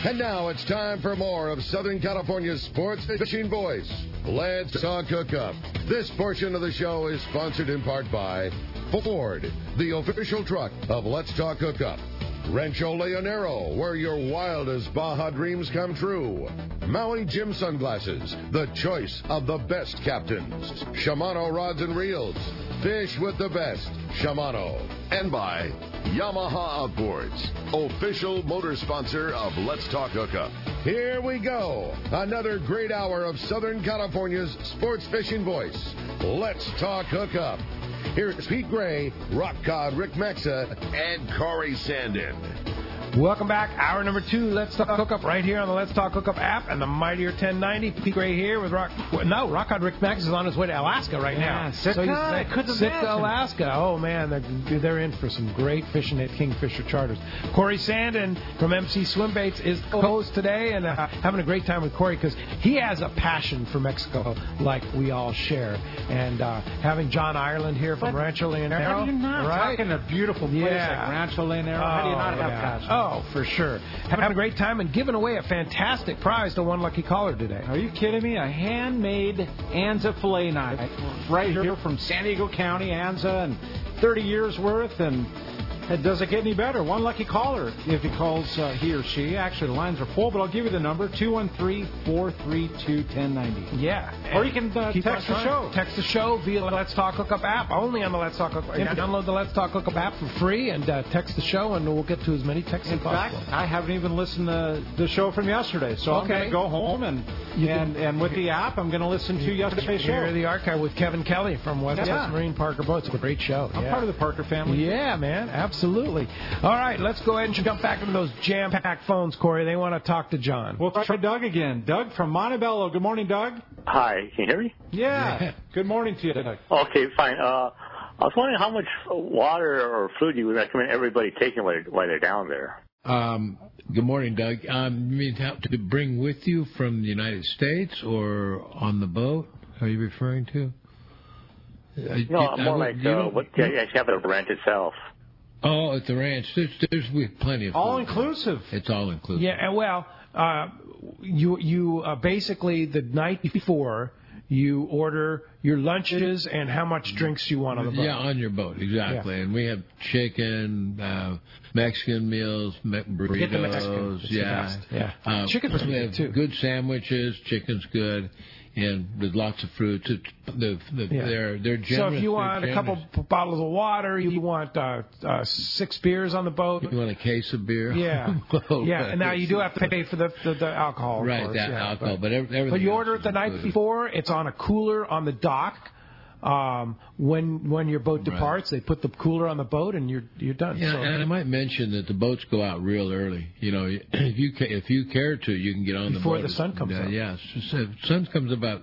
And now it's time for more of Southern California's sports fishing voice. Let's Talk Hookup. This portion of the show is sponsored in part by Ford, the official truck of Let's Talk Hookup. Rancho Leonero, where your wildest Baja dreams come true. Maui Jim Sunglasses, the choice of the best captains. Shimano Rods and Reels, fish with the best. Shimano. And by Yamaha Outboards, official motor sponsor of Let's Talk Hookup. Here we go. Another great hour of Southern California's sports fishing voice. Let's Talk Hookup. Here's Pete Gray, Rock Cod Rick Maxa, and Corey Sandin. Welcome back. Hour number 2, Let's Talk Hookup, right here on the Let's Talk Hookup app and the Mightier 1090. Pete Gray here with Rock Cod Rick Max is on his way to Alaska right now. Sitka, Alaska. Oh, man, they're in for some great fishing at Kingfisher Charters. Corey Sandin from MC Swim Baits is co-host today, and having a great time with Corey because he has a passion for Mexico like we all share. And having John Ireland here from Rancho Leonero. How do you not? Right? Talking a beautiful place like Rancho Leonero. How do you not have passion? Oh, for sure. Having a great time and giving away a fantastic prize to one lucky caller today. Are you kidding me? A handmade Anza fillet knife right here from San Diego County, Anza, and 30 years worth, and it doesn't get any better. One lucky caller if he calls he or she. Actually, the lines are full, but I'll give you the number, 213-432-1090. Yeah. Or you can text the show. Text the show via the Let's Talk Hookup app, only on the Let's Talk Hookup app. Download the Let's Talk Hookup app for free and text the show, and we'll get to as many texts as possible. In fact, I haven't even listened to the show from yesterday, so I'm going to go home and with the app, I'm going to listen to yesterday's show. Hear the archive with Kevin Kelly from West Marine Parker Boats. It's a great show. I'm part of the Parker family. Yeah, man, absolutely. All right, let's go ahead and jump back into those jam-packed phones, Corey. They want to talk to John. We'll try Doug again. Doug from Montebello. Good morning, Doug. Hi, can you hear me? Yeah. Good morning to you, Doug. Okay, fine. I was wondering how much water or food you would recommend everybody taking while they're down there. Good morning, Doug. You mean to bring with you from the United States or on the boat? Are you referring to? No, more like what you actually have at the ranch itself. Oh, at the ranch, there's plenty of food. All inclusive. It's all inclusive. Yeah, well, you basically the night before you order your lunches and how much drinks you want on the boat. Yeah, on your boat, exactly. Yeah. And we have chicken, Mexican meals, burritos. Yeah. Chicken's good too. Good sandwiches. Chicken's good. And there's lots of fruits. They're generous. So if you want a couple bottles of water, you want 6 beers on the boat. You want a case of beer? Yeah. Yeah, and now you do have to pay for the alcohol. Right, course. Alcohol. But everything. But you order it the night before. It's on a cooler on the dock. When your boat departs, they put the cooler on the boat, and you're done. Yeah, and I might mention that the boats go out real early. You know, if you care to, you can get on before the boat the sun comes up. Yeah, sun comes about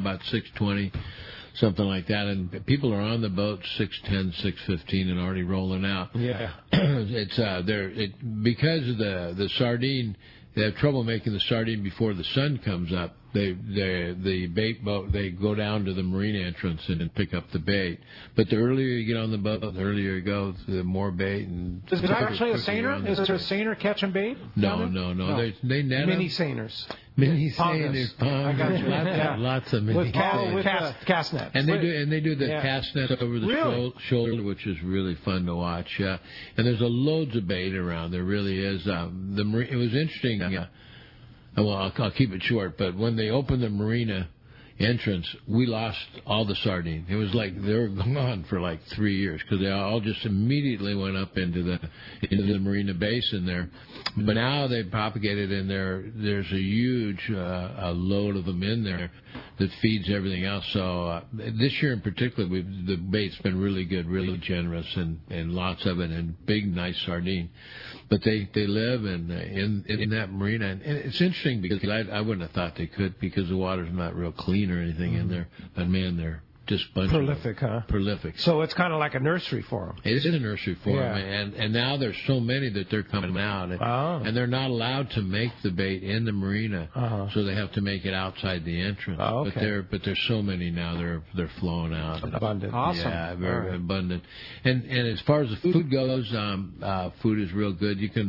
6:20, something like that, and people are on the boat 6:10, 6:15, and already rolling out. Yeah, it's because of the sardine. They have trouble making the sardine before the sun comes up. The bait boat, they go down to the marine entrance and pick up the bait. But the earlier you get on the boat, the earlier you go, the more bait. And is it actually a seiner? Is there a seiner catching bait? No. They net mini seiners. Mini seiners. I got you. Lots of mini with cast nets. And they do the cast net over the shoulder, which is really fun to watch. And there's loads of bait around. There really is. It was interesting. Well, I'll keep it short, but when they opened the marina entrance, we lost all the sardine. It was like they were gone for like 3 years because they all just immediately went up into the marina basin there. But now they've propagated in there. There's a huge a load of them in there that feeds everything else. So this year in particular, the bait's been really good, really generous, and lots of it, and big, nice sardine. But they live in that marina, and it's interesting because I wouldn't have thought they could because the water's not real clean or anything in there. But man, they're just prolific, huh? Prolific. So it's kind of like a nursery for them. It is a nursery for them, and now there's so many that they're coming out, and they're not allowed to make the bait in the marina, so they have to make it outside the entrance. Oh, okay. But there's so many now they're flowing out. Abundant. Awesome. Yeah, very abundant. And as far as the food goes, food is real good. You can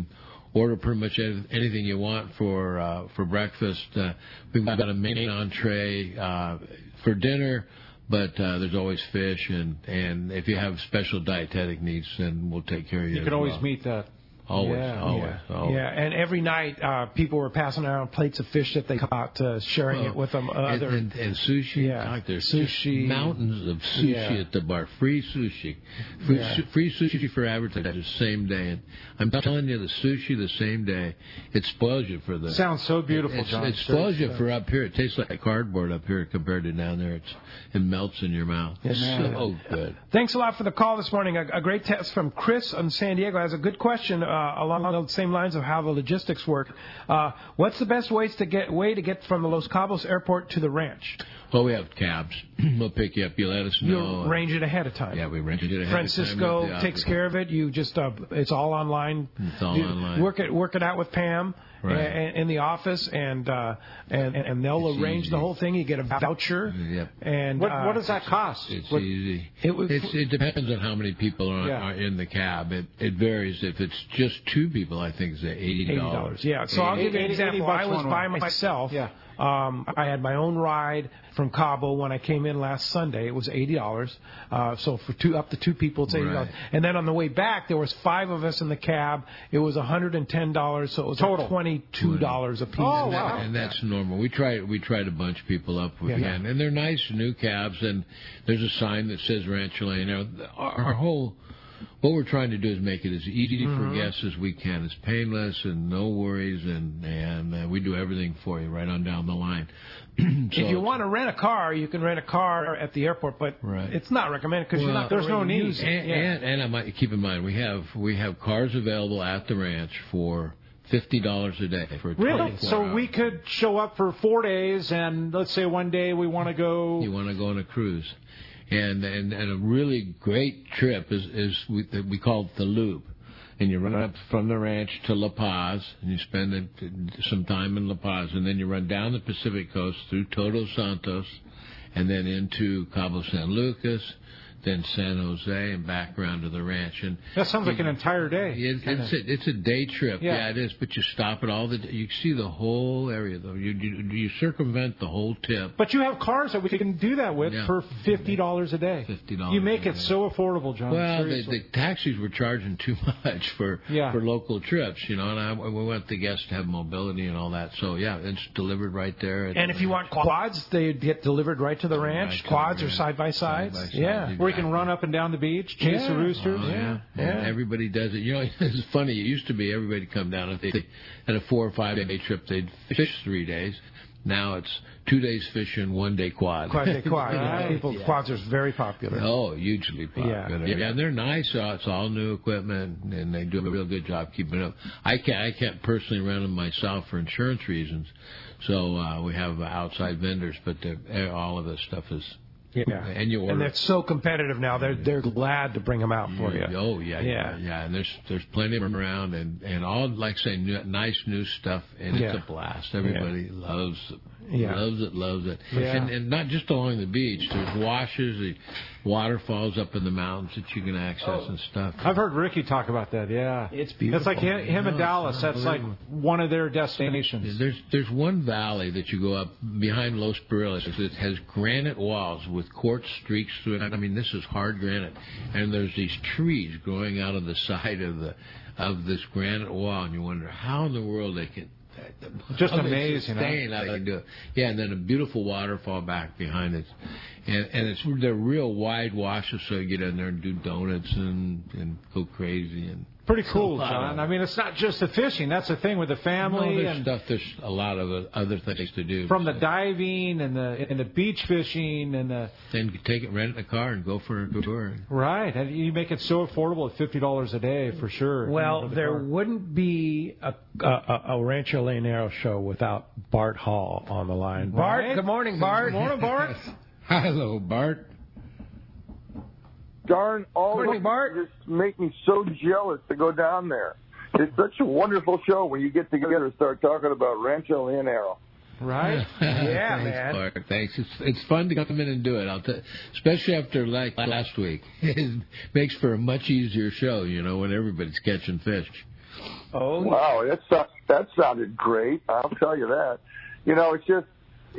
order pretty much anything you want for breakfast. We've got a main entree for dinner, but there's always fish, and if you have special dietetic needs, then we'll take care of you. You can always meet that. Always. Yeah, and every night people were passing around plates of fish that they caught, sharing it with them. And sushi. God, there's sushi. Mountains of sushi at the bar. Free sushi. Free sushi for advertising the same day. And I'm telling you, the sushi the same day, it spoils you for the... Sounds so beautiful, John. It spoils you for up here. It tastes like cardboard up here compared to down there. It melts in your mouth. It's so good. Thanks a lot for the call this morning. A great text from Chris in San Diego has a good question. Along the same lines of how the logistics work, what's the best way to get from the Los Cabos airport to the ranch? Well, we have cabs. We'll pick you up. You let us know. You arrange it ahead of time. Yeah, we arrange it ahead of time. Francisco takes care of it. You just it's all online. It's all online. Work it out with Pam. Right. In the office, and they'll arrange the whole thing. You get a voucher. Yep. And what does that cost? It's easy. It depends on how many people are in the cab. It varies. If it's just two people, I think it's $80. Yeah. So I'll give you an example. I was by myself. Yeah. I had my own ride from Cabo when I came in last Sunday. It was $80. So for up to two people, it's $80. Right. And then on the way back, there was 5 of us in the cab. It was $110. So it was total $22 a piece. Oh, wow. And that's normal. We try to bunch people up if we can. And they're nice new cabs. And there's a sign that says Rancho Lane. Our whole... What we're trying to do is make it as easy for guests as we can. It's painless and no worries, and we do everything for you right on down the line. If you want to rent a car, you can rent a car at the airport, but it's not recommended because there's no need. And I might keep in mind we have cars available at the ranch for $50 a day for 24 hours. So we could show up for 4 days, and let's say one day we want to go. You want to go on a cruise. And a really great trip is we call it the Loop. And you run up from the ranch to La Paz, and you spend some time in La Paz, and then you run down the Pacific Coast through Todos Santos, and then into Cabo San Lucas, then San Jose, and back around to the ranch. And that sounds like an entire day. It's a day trip. Yeah, it is. But you stop at all you see the whole area, though. You circumvent the whole tip. But you have cars that we can do that with for $50 a day. $50. You make it so affordable, John. Well, the taxis were charging too much for local trips, and we want the guests to have mobility and all that. So it's delivered right there. And if you want quads, they get delivered right to the ranch. Quads or side by sides. Yeah. Where you can run up and down the beach, chase the roosters. And everybody does it. It's funny. It used to be everybody would come down. If they had a 4 or 5 day trip, they'd fish 3 days. Now it's 2 days fishing, 1 day quad. Quads are very popular. Oh, hugely popular. Yeah, and they're nice. It's all new equipment, and they do a real good job keeping it up. I can't personally run them myself for insurance reasons, so we have outside vendors, but all of this stuff is... Yeah, and they're so competitive now. They're glad to bring them out for you. Oh yeah. And there's plenty of them around, and all like I say, nice new stuff, and it's a blast. Everybody loves it. Yeah. And not just along the beach. There's washes, the waterfalls up in the mountains that you can access and stuff. I've heard Ricky talk about that. Yeah, it's beautiful. It's like him and Dallas. That's like one of their destinations. There's one valley that you go up behind Los Barriles. It has granite walls with quartz streaks through it. I mean, this is hard granite, and there's these trees growing out of the side of this granite wall, and you wonder how in the world they can. Just amazing. How they do it. Yeah, and then a beautiful waterfall back behind it, and they're real wide washes, so you get in there and do donuts and go crazy and. Pretty cool, John. I mean, it's not just the fishing. That's the thing with the family. There's a lot of other things to do. From the diving and the beach fishing and the. Then rent a car and go for a tour. Right, and you make it so affordable at $50 a day for sure. Well, there wouldn't be a Rancho Lanero show without Bart Hall on the line. Bart, good morning, Bart. Good morning, Bart. Hello, Bart. Darn, all of Bart just make me so jealous to go down there. It's such a wonderful show when you get together and start talking about Rancho Lanero. Right? Yeah, thanks, man. Bart. Thanks. It's fun to come in and do it. Especially after last week. It makes for a much easier show, when everybody's catching fish. Oh, wow, that sounded great. I'll tell you that. You know, it's just.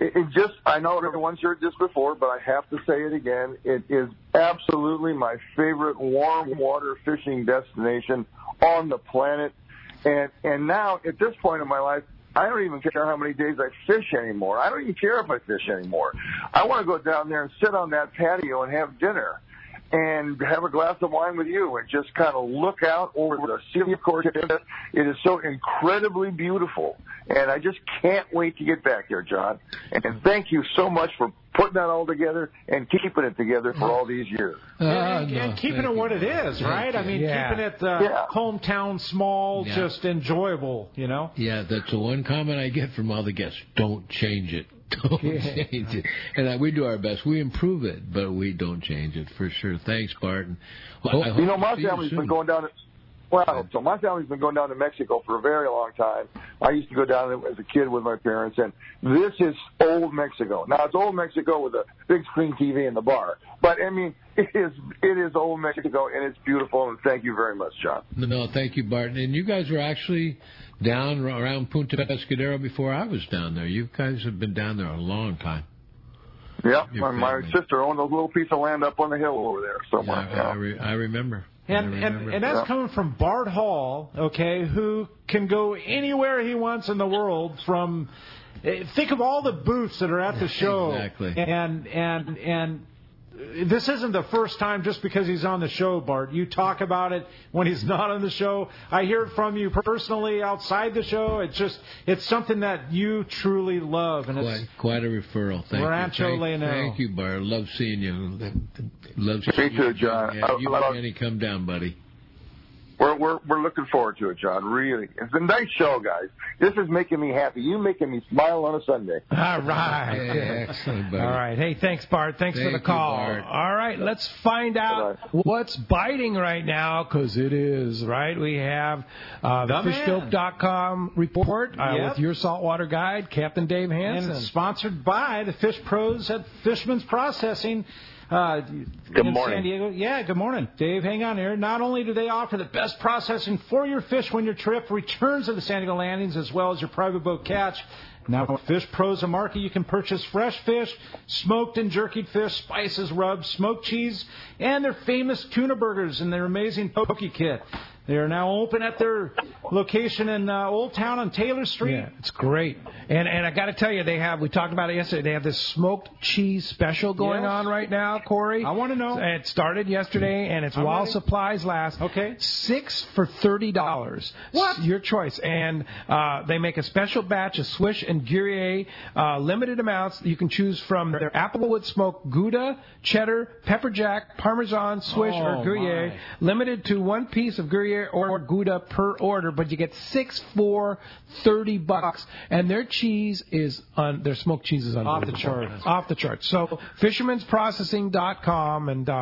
I know everyone's heard this before, but I have to say it again. It is absolutely my favorite warm water fishing destination on the planet. And now, at this point in my life, I don't even care how many days I fish anymore. I don't even care if I fish anymore. I want to go down there and sit on that patio and have dinner and have a glass of wine with you and just kind of look out over the Sea of Cortez. It is so incredibly beautiful, and I just can't wait to get back there, John. And thank you so much for putting that all together and keeping it together for all these years. And keeping it what it is, right? I mean, keeping it hometown small, just enjoyable, you know? Yeah, that's the one comment I get from all the guests. Don't change it. Don't change it. And we do our best. We improve it, but we don't change it for sure. Thanks, Barton. Well, you know, my family's been going down to my family's been going down to Mexico for a very long time. I used to go down there as a kid with my parents, and this is old Mexico. Now, it's old Mexico with a big screen TV in the bar. But, I mean, it is old Mexico, and it's beautiful, and thank you very much, John. No, thank you, Barton. And you guys were actually down around Punta Pescadero before I was down there. You guys have been down there a long time. Yeah, my sister owned a little piece of land up on the hill over there somewhere. Yeah, I remember. And that's coming from Bart Hall, okay, who can go anywhere he wants in the world from – think of all the booths that are at the show. Exactly. And this isn't the first time just because he's on the show, Bart. You talk about it when he's not on the show. I hear it from you personally outside the show. It's something that you truly love. And it's quite a referral. Thank Rancho you. Leonel. Thank you, Bart. Love seeing you. Love seeing you. Me too, John. Yeah, you and Kenny come down, buddy. We're looking forward to it, John. Really, it's a nice show, guys. This is making me happy. You making me smile on a Sunday. All right, excellent, buddy. All right, hey, thanks, Bart. Thanks for the call. Bart. All right, let's find out what's biting right now, because it is right. We have the FishDope.com report with your saltwater guide, Captain Dave Hansen, and sponsored by the Fish Pros at Fishman's Processing. Good morning. San Diego. Yeah, good morning. Dave, hang on here. Not only do they offer the best processing for your fish when your trip returns to the San Diego landings, as well as your private boat catch, now Fish Pros, a market you can purchase fresh fish, smoked and jerkied fish, spices, rubs, smoked cheese, and their famous tuna burgers and their amazing poke kit. They are now open at their location in Old Town on Taylor Street. Yeah, it's great. And I got to tell you, we talked about it yesterday, they have this smoked cheese special going on right now, Corey. I want to know. It started yesterday, and it's while supplies last. Okay. 6 for $30. What? Your choice. And they make a special batch of Swish and Gruyere, limited amounts. You can choose from their Applewood smoked Gouda, cheddar, pepper jack, Parmesan, Swish, or Gruyere. Limited to one piece of Gruyere or Gouda per order, but you get 6 for $30, and their cheese is their smoked cheese is off the chart. Off the chart. So fishermansprocessing.com and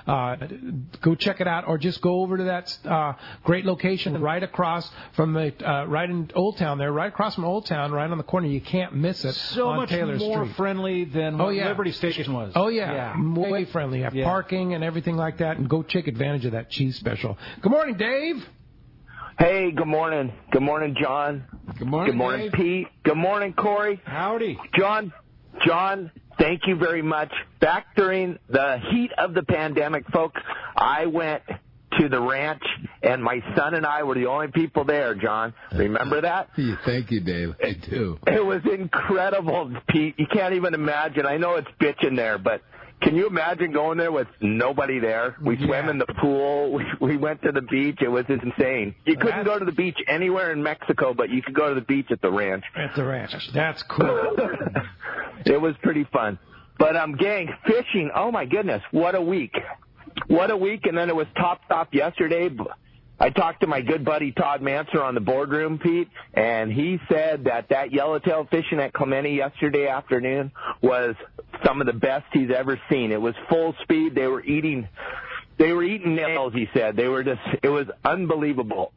go check it out, or just go over to that great location right across from right in Old Town there, right across from Old Town, right on the corner. You can't miss it. So on much Taylor more Street. Friendly than what Liberty Station was. Oh yeah, way friendly. You have parking and everything like that, and go take advantage of that cheese special. Good morning, Dave. Hey, good morning. Good morning, John. Good morning, Good morning, Dave. Pete. Good morning, Corey. Howdy. John, thank you very much. Back during the heat of the pandemic, folks, I went to the ranch, and my son and I were the only people there, John. Remember that? Thank you, Dave. I do. It was incredible, Pete. You can't even imagine. I know it's bitching there, but can you imagine going there with nobody there? We swam in the pool. We went to the beach. It was insane. You couldn't go to the beach anywhere in Mexico, but you could go to the beach at the ranch. At the ranch. That's cool. It was pretty fun. But, gang, fishing, oh, my goodness, what a week. What a week, and then it was Top Stop yesterday. I talked to my good buddy Todd Manser on the boardroom, Pete, and he said that yellowtail fishing at Clemente yesterday afternoon was some of the best he's ever seen. It was full speed. They were eating nails, he said. It was unbelievable.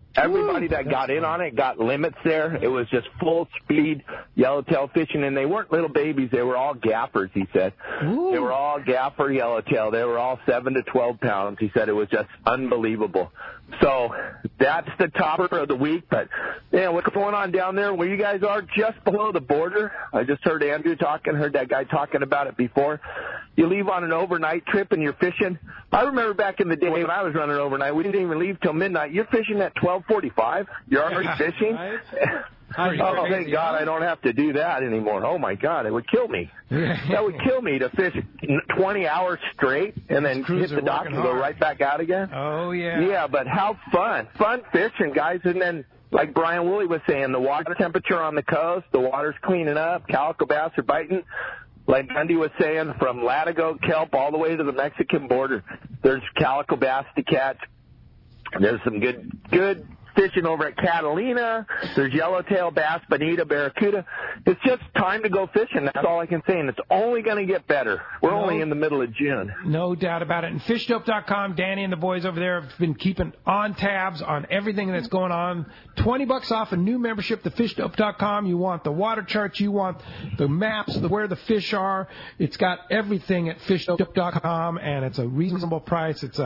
Everybody that got in on it got limits there. It was just full speed yellowtail fishing, and they weren't little babies. They were all gaffers, he said. Ooh. They were all gaffer yellowtail. They were all 7 to 12 pounds. He said it was just unbelievable. So that's the topper of the week. But, yeah, what's going on down there where you guys are just below the border? I just heard Andrew heard that guy talking about it before. You leave on an overnight trip and you're fishing. I remember back in the day when I was running overnight, we didn't even leave till midnight. You're fishing at 12:45. You're already fishing. Right? Oh, thank God I don't have to do that anymore. Oh, my God, it would kill me. That would kill me to fish 20 hours straight and then hit the dock and go right back out again. Oh, yeah. Yeah, but how fun. Fun fishing, guys. And then, like Brian Woolley was saying, the water temperature on the coast, the water's cleaning up, calico bass are biting. Like Andy was saying, from Latigo, Kelp, all the way to the Mexican border, there's calico bass to catch. There's some good fishing over at Catalina. There's yellowtail bass, bonita, barracuda. It's just time to go fishing. That's all I can say, and it's only going to get better. We're only in the middle of June. No doubt about it. And fishdope.com, Danny and the boys over there have been keeping on tabs on everything that's going on. $20 off a new membership to fishdope.com. You want the water charts, you want the maps of where the fish are. It's got everything at fishdope.com, and it's a reasonable price. It's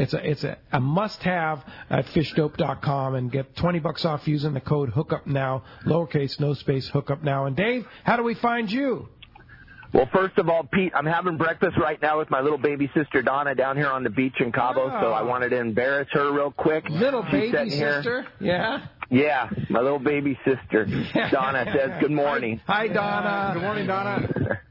a must-have at fishdope.com. And get $20 off using the code HOOKUPNOW, lowercase, no space, HOOKUPNOW. And Dave, how do we find you? Well, first of all, Pete, I'm having breakfast right now with my little baby sister Donna down here on the beach in Cabo, so I wanted to embarrass her real quick. Little baby sister? Yeah? Yeah, my little baby sister. Donna says good morning. Hi, Donna. Good morning, Donna.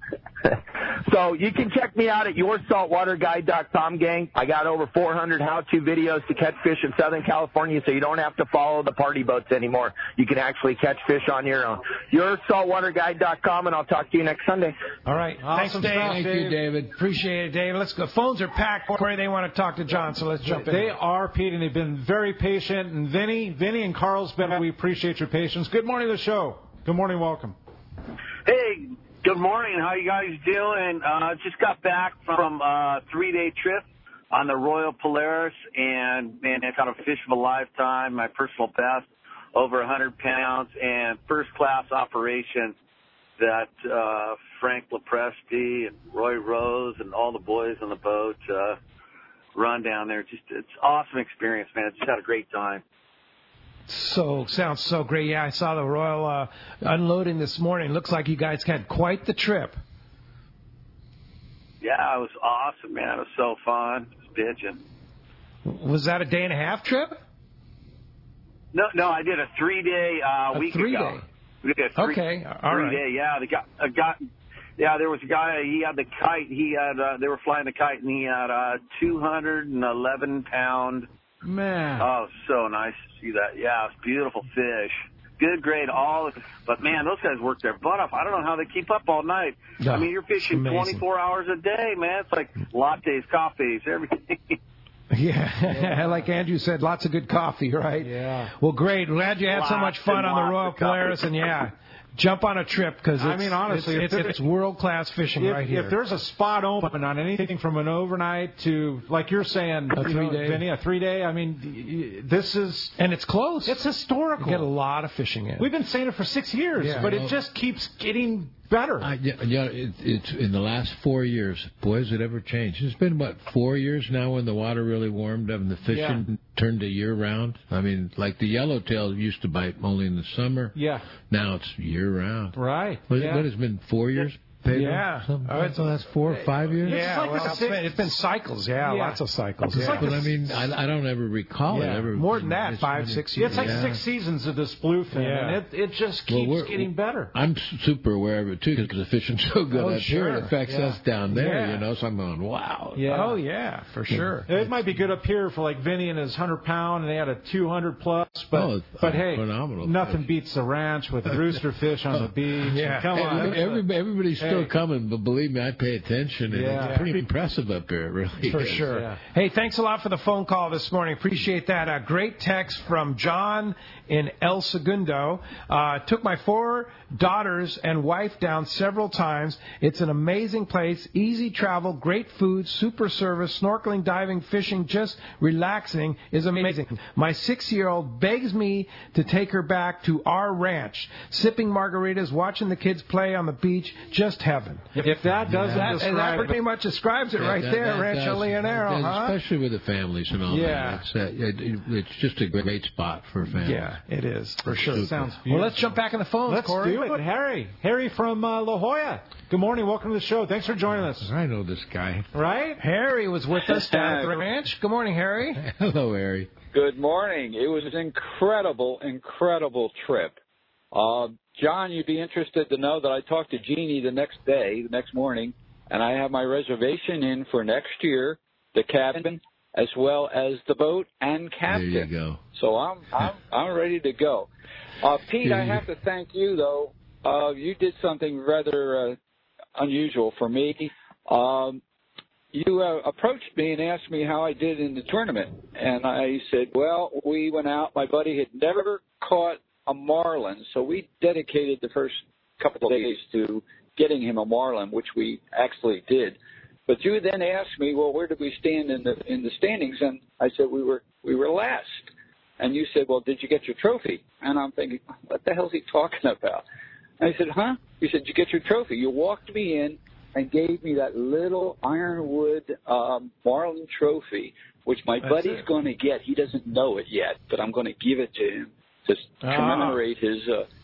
So you can check me out at yoursaltwaterguide.com, gang. I got over 400 how-to videos to catch fish in Southern California, so you don't have to follow the party boats anymore. You can actually catch fish on your own. Yoursaltwaterguide.com, and I'll talk to you next Sunday. All right. Awesome. Thanks, Dave. Thank you, David. Appreciate it, Dave. Let's go. Phones are packed. Corey, they want to talk to John, so let's jump in. They are, Pete, and they've been very patient. And Vinny and Carlsbad, we appreciate your patience. Good morning to the show. Good morning. Welcome. Hey. Good morning. How you guys doing? Just got back from a 3-day trip on the Royal Polaris, and man, I caught a fish of a lifetime, my personal best, over 100 pounds, and first-class operation that Frank Lepresti and Roy Rose and all the boys on the boat run down there. Just it's awesome experience, man. Just had a great time. Sounds so great. Yeah, I saw the Royal unloading this morning. Looks like you guys had quite the trip. Yeah, it was awesome, man. It was so fun. It was bitching. Was that a day-and-a-half trip? No, I did a 3-day week ago. We did a 3-day. Yeah, Yeah, there was a guy. He had the kite. They were flying the kite, and he had a 211-pound. Man. Oh, so nice to see that. Yeah, it's beautiful fish. Good grade, but man, those guys work their butt off. I don't know how they keep up all night. I mean, you're fishing 24 hours a day, man. It's like lattes, coffees, everything. Yeah, like Andrew said, lots of good coffee, right? Yeah. Well, great. Glad you had so much fun on the Royal Polaris, and yeah. Jump on a trip because honestly, it's world-class fishing right here. If there's a spot open on anything from an overnight to, like you're saying, a 3-day, Vinny, a 3-day, I mean, this is... And it's close. It's historical. You get a lot of fishing in. We've been saying it for 6 years, but it just keeps getting better. It's in the last 4 years. Boy, has it ever changed. It's been, 4 years now when the water really warmed up and the fishing turned to year-round. I mean, like the yellowtail used to bite only in the summer. Yeah. Now it's year-round. Right. What has it been, 4 years? Yeah. It's the last 4 or 5 years? Yeah, it's been cycles. Yeah, lots of cycles. Yeah. But I mean, I don't ever recall it ever. More than that, 5, 6 years. It's like 6 seasons of this bluefin, and it just keeps getting better. I'm super aware of it, too, because the fishing's so good up here. It affects us down there, so I'm going, wow. Yeah. Oh, yeah, for sure. It might be good up here for like Vinny and his 100-pound, and they had a 200-plus, but hey, phenomenal nothing beats the ranch with rooster fish on the beach. Yeah. Come on. Everybody's still coming, but believe me, I pay attention. And it's pretty impressive up here, really. For sure. Yeah. Hey, thanks a lot for the phone call this morning. Appreciate that. A great text from John in El Segundo. Took my 4 daughters and wife down several times. It's an amazing place. Easy travel, great food, super service, snorkeling, diving, fishing, just relaxing is amazing. My 6-year-old begs me to take her back to our ranch. Sipping margaritas, watching the kids play on the beach, just heaven. If that doesn't describe that pretty much describes it right there, Rancho Leonero, huh? Especially with the families and all that. It's just a great spot for families. Yeah, it is, for sure. Sounds beautiful. Well, let's jump back in the phones, Let's Corey. do it. Harry from La Jolla. Good morning. Welcome to the show. Thanks for joining us. I know this guy. Right? Harry was with us down at the ranch. Good morning, Harry. Hello, Harry. Good morning. It was an incredible trip. John, you'd be interested to know that I talked to Jeannie the next morning, and I have my reservation in for next year, the cabin, as well as the boat and captain. There you go. So I'm ready to go. Pete, I have to thank you, though. You did something rather unusual for me. You approached me and asked me how I did in the tournament. And I said, well, we went out. My buddy had never caught a marlin, so we dedicated the first couple of days to getting him a marlin, which we actually did. But you then asked me, well, where did we stand in the standings? And I said we were last. And you said, well, did you get your trophy? And I'm thinking, what the hell is he talking about? And I said, huh? You said, did you get your trophy? You walked me in and gave me that little ironwood marlin trophy, which my buddy's going to get. He doesn't know it yet, but I'm going to give it to him to commemorate his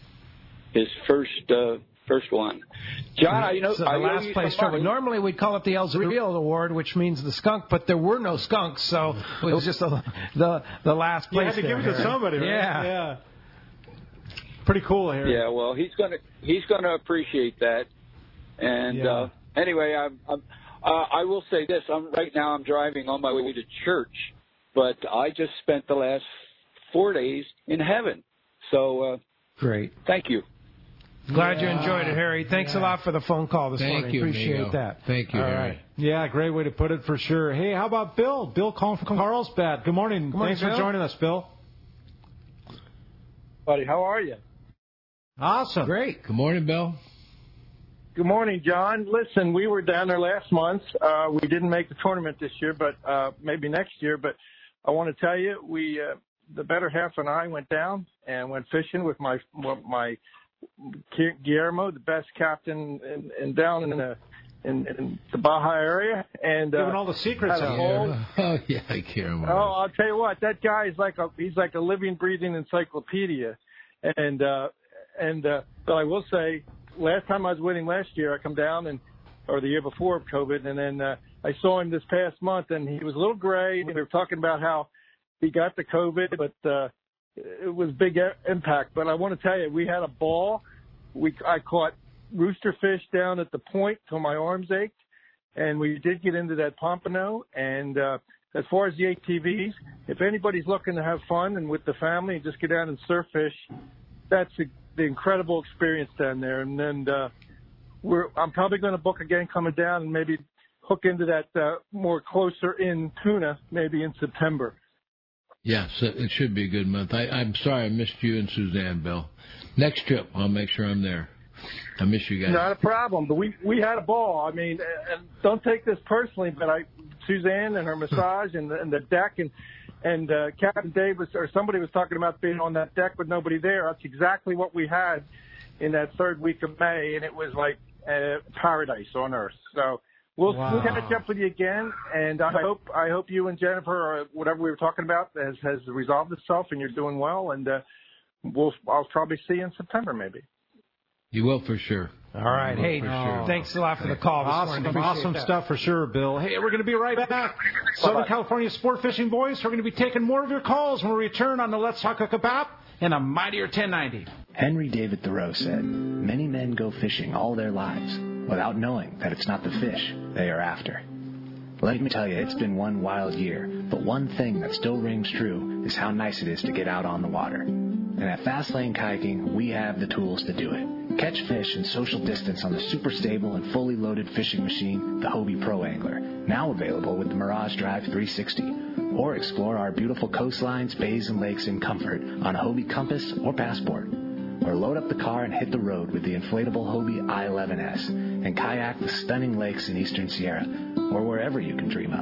first one. John, the last place trophy. Normally we'd call it the El Zuriel Award, which means the skunk, but there were no skunks, so it was just the last place. You had to give it to somebody, right? Yeah. Pretty cool here. Yeah, well, he's gonna appreciate that. And anyway, I will say this: right now I'm driving on my way to church, but I just spent the last 4 days in heaven. So great. Thank you. Glad you enjoyed it, Harry. Thanks a lot for the phone call this morning. Thank you, Appreciate amigo. that. Thank you, Harry. Right. Yeah, great way to put it for sure. Hey, how about Bill? Bill calling from Carlsbad. Good morning. Thanks for joining us, Bill. Buddy, how are you? Awesome. Great. Good morning, Bill. Good morning, John. Listen, we were down there last month. We didn't make the tournament this year, but maybe next year. But I want to tell you, the better half and I went down and went fishing with my Guillermo, the best captain down in the Baja area, and giving all the secrets out. Oh yeah, Guillermo. Oh, I'll tell you what, that guy is he's like a living, breathing encyclopedia, and but I will say, last time I was winning last year, I come down or the year before COVID, and then I saw him this past month, and he was a little gray. We were talking about how he got the COVID, but it was big impact. But I want to tell you, we had a ball. I caught rooster fish down at the point till my arms ached, and we did get into that pompano. And as far as the ATVs, if anybody's looking to have fun and with the family and just get down and surf fish, that's the incredible experience down there. And then I'm probably going to book again coming down and maybe hook into that more closer in tuna maybe in September. Yes, it should be a good month. I'm sorry I missed you and Suzanne, Bill. Next trip, I'll make sure I'm there. I miss you guys. Not a problem, but we had a ball. I mean, and don't take this personally, but Suzanne and her massage and the deck and Captain Dave or somebody was talking about being on that deck with nobody there. That's exactly what we had in that third week of May, and it was like paradise on earth. So we'll catch up with you again, and I hope you and Jennifer or whatever we were talking about has resolved itself, and you're doing well. And I'll probably see you in September, maybe. You will for sure. All right. Hey, thanks a lot for the call. Awesome stuff for sure, Bill. Hey, we're going to be right back. Southern California Sport Fishing Boys. We're going to be taking more of your calls when we return on the Let's Talk Hookup app and a mightier 1090. Henry David Thoreau said, "Many men go fishing all their lives without knowing that it's not the fish they are after." Let me tell you, it's been one wild year, but one thing that still rings true is how nice it is to get out on the water. And at Fastlane Kayaking, we have the tools to do it. Catch fish and social distance on the super stable and fully loaded fishing machine, the Hobie Pro Angler, now available with the Mirage Drive 360. Or explore our beautiful coastlines, bays, and lakes in comfort on a Hobie Compass or Passport. Or load up the car and hit the road with the inflatable Hobie i11S and kayak the stunning lakes in Eastern Sierra or wherever you can dream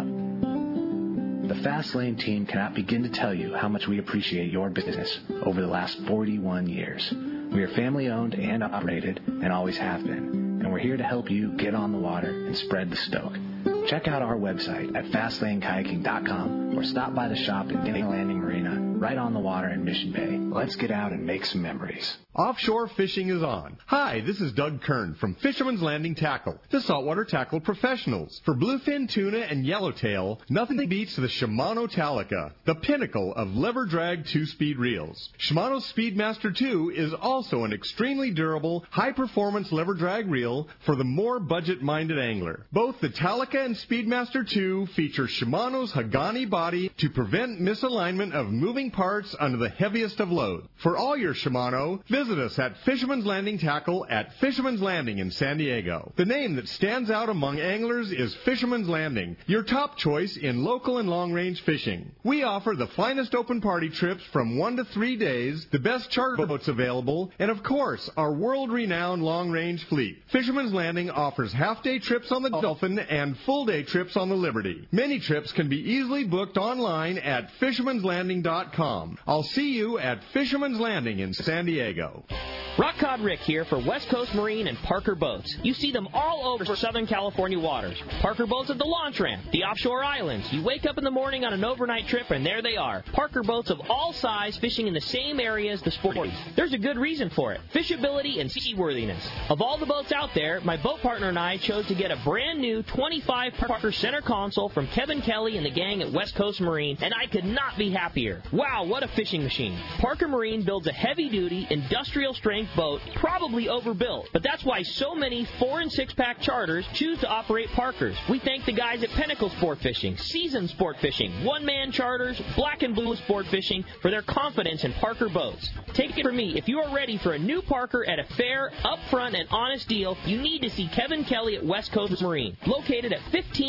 of. The Fast Lane team cannot begin to tell you how much we appreciate your business over the last 41 years. We are family-owned and operated and always have been, and we're here to help you get on the water and spread the stoke. Check out our website at FastlaneKayaking.com or stop by the shop in Denny Landing Marina right on the water in Mission Bay. Let's get out and make some memories. Offshore fishing is on. Hi, this is Doug Kern from Fisherman's Landing Tackle, the saltwater tackle professionals. For bluefin tuna and yellowtail, nothing beats the Shimano Talica, the pinnacle of lever drag 2-speed reels. Shimano's Speedmaster 2 is also an extremely durable, high-performance lever drag reel for the more budget-minded angler. Both the Talica and Speedmaster 2 feature Shimano's Hagani body to prevent misalignment of moving parts under the heaviest of loads. For all your Shimano, visit us at Fisherman's Landing Tackle at Fisherman's Landing in San Diego. The name that stands out among anglers is Fisherman's Landing, your top choice in local and long-range fishing. We offer the finest open party trips from 1 to 3 days, the best charter boats available, and of course, our world-renowned long-range fleet. Fisherman's Landing offers half-day trips on the Dolphin and full-day trips on the Liberty. Many trips can be easily booked online at fishermanslanding.com. I'll see you at Fisherman's Landing in San Diego. Rock Cod Rick here for West Coast Marine and Parker Boats. You see them all over Southern California waters. Parker Boats at the launch ramp, the offshore islands. You wake up in the morning on an overnight trip and there they are. Parker Boats of all size fishing in the same area as the sporties. There's a good reason for it. Fishability and seaworthiness. Of all the boats out there, my boat partner and I chose to get a brand new 25 Parker center console from Kevin Kelly and the gang at West Coast Marine, and I could not be happier. Wow, what a fishing machine. Parker Marine builds a heavy-duty, industrial-strength boat, probably overbuilt. But that's why so many 4- and 6-pack charters choose to operate Parkers. We thank the guys at Pinnacle Sport Fishing, Season Sport Fishing, One-Man Charters, Black and Blue Sport Fishing for their confidence in Parker boats. Take it from me, if you are ready for a new Parker at a fair, upfront, and honest deal, you need to see Kevin Kelly at West Coast Marine, located at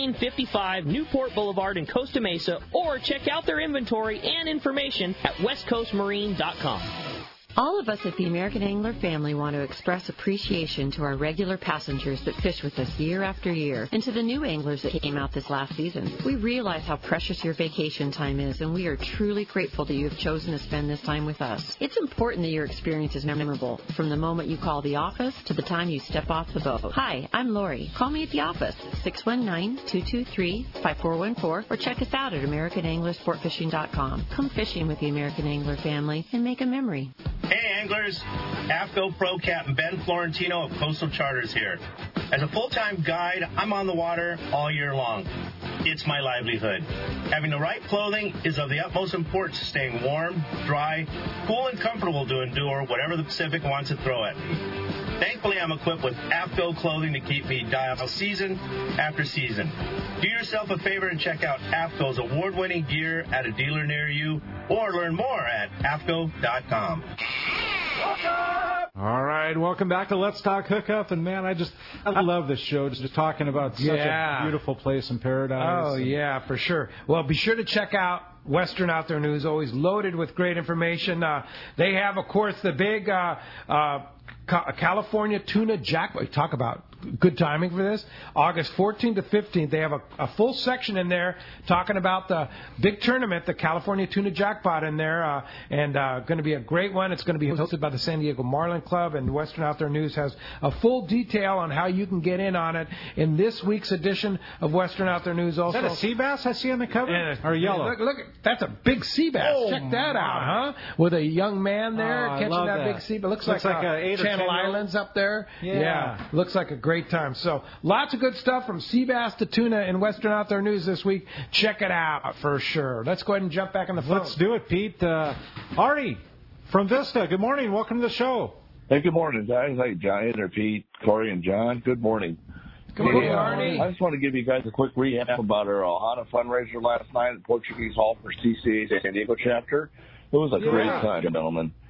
1555 Newport Boulevard in Costa Mesa, or check out their inventory and information at westcoastmarine.com. All of us at the American Angler family want to express appreciation to our regular passengers that fish with us year after year, and to the new anglers that came out this last season. We realize how precious your vacation time is, and we are truly grateful that you have chosen to spend this time with us. It's important that your experience is memorable, from the moment you call the office to the time you step off the boat. Hi, I'm Lori. Call me at the office, 619-223-5414, or check us out at AmericanAnglerSportFishing.com. Come fishing with the American Angler family and make a memory. Hey anglers, AFCO Pro Captain Ben Florentino of Coastal Charters here. As a full-time guide, I'm on the water all year long. It's my livelihood. Having the right clothing is of the utmost importance to staying warm, dry, cool, and comfortable to endure whatever the Pacific wants to throw at me. Thankfully, I'm equipped with AFCO clothing to keep me dialed season after season. Do yourself a favor and check out AFCO's award-winning gear at a dealer near you, or learn more at AFCO.com. All right, welcome back to Let's Talk Hookup. And, man, I love this show, just talking about such a beautiful place in paradise. Oh, yeah, for sure. Well, be sure to check out Western Out There News, always loaded with great information. They have, of course, the big California Tuna Jackpot. Talk about good timing for this. August 14th to 15th, they have a full section in there talking about the big tournament, the California Tuna Jackpot in there, and going to be a great one. It's going to be hosted by the San Diego Marlin Club, and Western Out There News has a full detail on how you can get in on it in this week's edition of Western Out There News. Also, is that a sea bass I see on the cover? Or yellow? Look, that's a big sea bass. Oh, check that out, huh? With a young man there catching that big sea bass. Looks like a Channel Islands up there. Yeah. Looks like a great time. So lots of good stuff from sea bass to tuna in Western Out There News this week. Check it out for sure. Let's go ahead and jump back on the phone. Let's do it, Pete. Artie from Vista, good morning. Welcome to the show. Hey, good morning, guys. Hey, Giant or Pete, Corey, and John. Good morning. Good morning, Artie. I just want to give you guys a quick recap about our Ohana fundraiser last night at Portuguese Hall for CCA's San Diego chapter. It was a great time, gentlemen.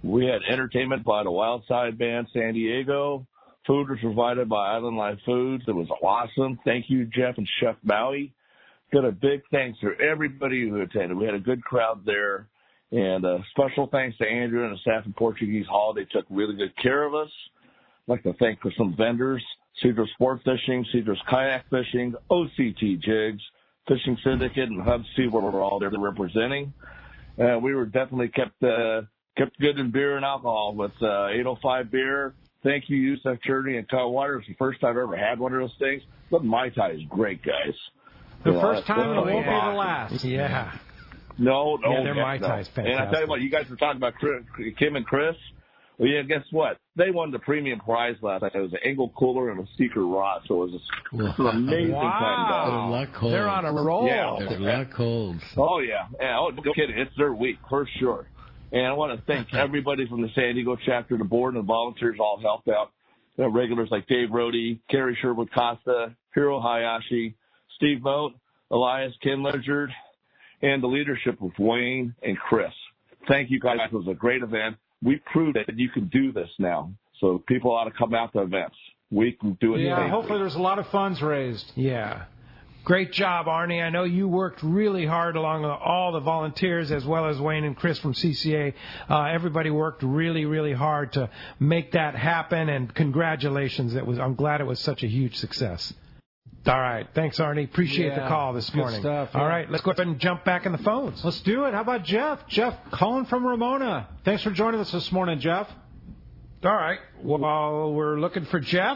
We had entertainment by the Wild Side Band San Diego. Food was provided by Island Life Foods. It was awesome. Thank you, Jeff and Chef Maui. Got a big thanks to everybody who attended. We had a good crowd there. And special thanks to Andrew and the staff in Portuguese Hall. They took really good care of us. I'd like to thank for some vendors, Cedros Sport Fishing, Cedros Kayak Fishing, OCT Jigs, Fishing Syndicate, and Hub Seaboard were all there representing. We were definitely kept good in beer and alcohol with 805 beer. Thank you, Yusef Churdy and Cutwater. It's the first time I've ever had one of those things. But Mai Tai is great, guys. The first time, and it won't be the last. Yeah. No. Yeah, their Mai Tai's fantastic. And I tell you what, you guys were talking about Kim and Chris. Well, yeah, guess what? They won the premium prize last night. It was an Engel cooler and a Seeker rod, so it was an amazing time. They're on a roll. Yeah. They're luck holds. Oh, yeah. Oh, no kidding. It's their week, for sure. And I want to thank everybody from the San Diego chapter, the board, and the volunteers all helped out. Regulars like Dave Rohde, Carrie Sherwood-Costa, Hiro Hayashi, Steve Moat, Elias Kinledger, and the leadership of Wayne and Chris. Thank you, guys. It was a great event. We proved that you can do this now, so people ought to come out to events. We can do it. Yeah, hopefully there's a lot of funds raised. Yeah. Great job, Arnie. I know you worked really hard along with all the volunteers as well as Wayne and Chris from CCA. Everybody worked really, really hard to make that happen, and congratulations. I'm glad it was such a huge success. All right. Thanks, Arnie. Appreciate the call this morning. Stuff, All right. Let's go ahead and jump back in the phones. Let's do it. How about Jeff? Jeff calling from Ramona. Thanks for joining us this morning, Jeff. All right. Well, we're looking for Jeff.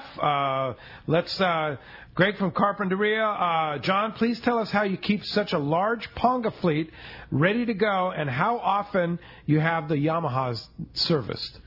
Greg from Carpinteria. John, please tell us how you keep such a large Ponga fleet ready to go and how often you have the Yamahas serviced.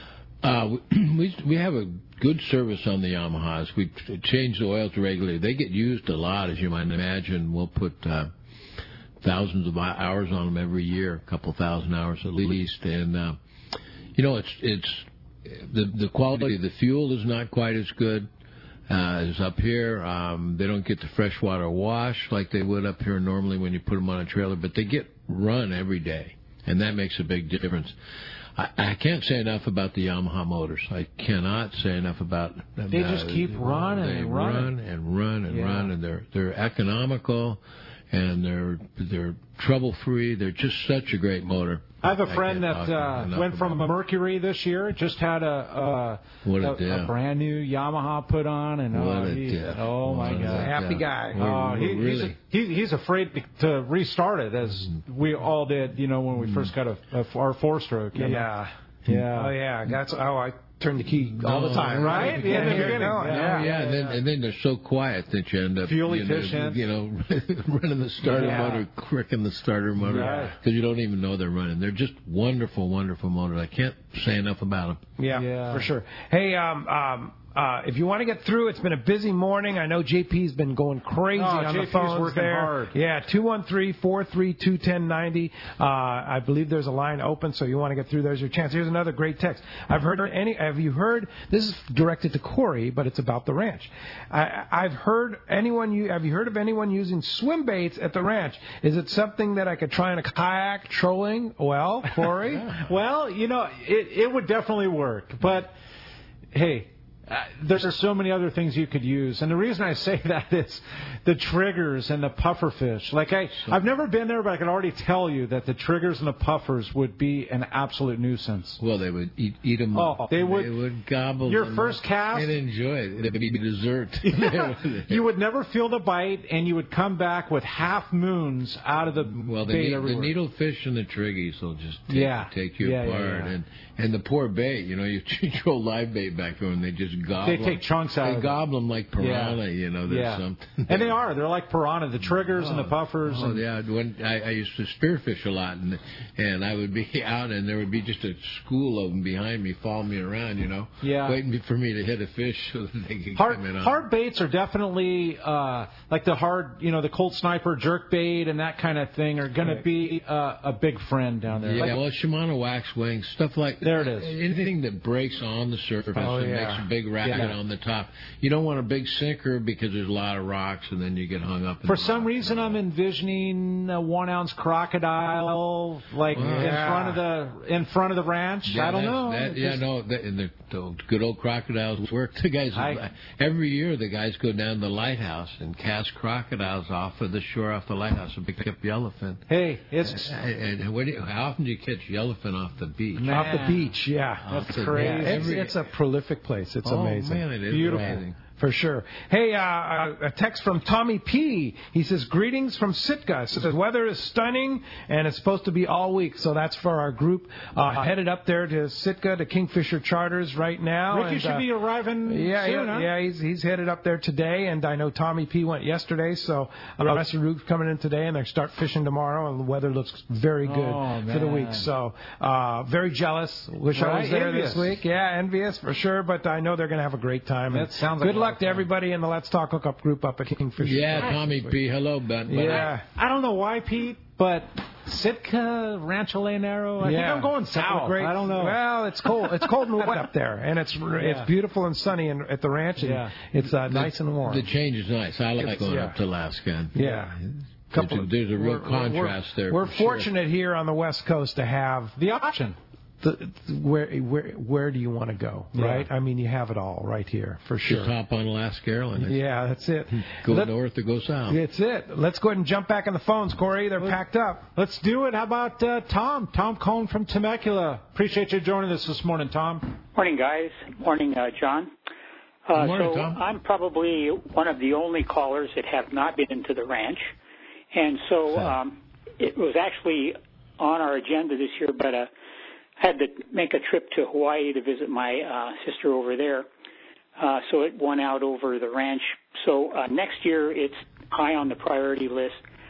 We have a good service on the Yamahas. We change the oils regularly. They get used a lot, as you might imagine. We'll put thousands of hours on them every year, a couple thousand hours at least. And, it's the quality of the fuel is not quite as good as up here. They don't get the freshwater wash like they would up here normally when you put them on a trailer, but they get run every day, and that makes a big difference. I can't say enough about the Yamaha motors. I cannot say enough about them. They just keep running and running. Run, and they're economical, and they're trouble-free. They're just such a great motor. I have a friend that went from a Mercury this year, just had a brand new Yamaha put on, and oh my God, happy guy. He's afraid to restart it, as we all did, when we first got our 4-stroke. Yeah. Oh yeah, that's how I turn the key all the time, right? Yeah, and then they're so quiet that you end up fuel efficient. Running the starter motor, cricking the starter motor because you don't even know they're running. They're just wonderful, wonderful motors. I can't say enough about them. Yeah, for sure. Hey, if you want to get through, it's been a busy morning. I know JP's been going crazy on the phones working there. Hard. Yeah, 213-432-1090. I believe there's a line open, so you want to get through. There's your chance. Here's another great text. Have you heard? This is directed to Corey, but it's about the ranch. Have you heard of anyone using swim baits at the ranch? Is it something that I could try in a kayak trolling? Well, Corey? Well, it would definitely work, but hey. There's so many other things you could use, and the reason I say that is the triggers and the puffer fish. I've never been there, but I can already tell you that the triggers and the puffers would be an absolute nuisance. Well, they would eat them up. They would gobble your them first cast and enjoy it. It'd be dessert. You would never feel the bite, and you would come back with half moons out of the bait everywhere. The needlefish and the triggies will just take you apart. Yeah. And the poor bait, you throw live bait back there and they just gobble. They take chunks out. They gobble them like piranha, There's something. And they are. They're like piranha. The triggers and the puffers. Oh, yeah. When I used to spearfish a lot, and I would be out, and there would be just a school of them behind me, following me around, waiting for me to hit a fish so that they could come in on. Hard baits are definitely like the hard, the Colt Sniper jerk bait and that kind of thing are going to be a big friend down there. Yeah, Shimano wax wings, stuff like There it is. Anything that breaks on the surface and makes a big racket on the top. You don't want a big sinker because there's a lot of rocks, and then you get hung up. For some reason, I'm envisioning a 1-ounce crocodile, like in front of the ranch. Yeah, I don't know. And the good old crocodiles work. The guys every year the guys go down to the lighthouse and cast crocodiles off of the shore, off the lighthouse, and pick up yellowfin. Hey, how often do you catch yellowfin off the beach? Man. Off the beach, that's crazy. It's a prolific place. It's amazing. Man, it is beautiful. amazing. For sure. Hey, a text from Tommy P. He says, greetings from Sitka. So the weather is stunning, and it's supposed to be all week. So that's for our group headed up there to Sitka, to Kingfisher Charters right now. Ricky should be arriving soon, huh? Yeah, he's headed up there today, and I know Tommy P. went yesterday. So the rest of the group's coming in today, and they start fishing tomorrow, and the weather looks very good for the week. So very jealous. Wish I was there this week. Yeah, envious for sure, but I know they're going to have a great time. That sounds good luck to everybody in the Let's Talk Hookup group up at Kingfisher. Yeah, Tommy P. Hello, Ben. Yeah. I don't know why, Pete, but Sitka, Rancho Leonero, I think I'm going south. I don't know. Well, it's cold. It's cold and wet up there, and it's beautiful and sunny at the ranch, and it's nice and warm. The change is nice. I like going up to Alaska. There's a real contrast there. We're fortunate here on the West Coast to have the option. Where do you want to go, right? I mean, you have it all right here, for sure. Just hop on Alaska Airlines. Yeah, that's it. Go north or go south. That's it. Let's go ahead and jump back on the phones, Corey. They're packed up. Let's do it. How about Tom? Tom Cohn from Temecula. Appreciate you joining us this morning, Tom. Morning, guys. Morning, John. Morning, Tom. I'm probably one of the only callers that have not been to the ranch. And so it was actually on our agenda this year, but had to make a trip to Hawaii to visit my sister over there. So it won out over the ranch. So next year it's high on the priority list.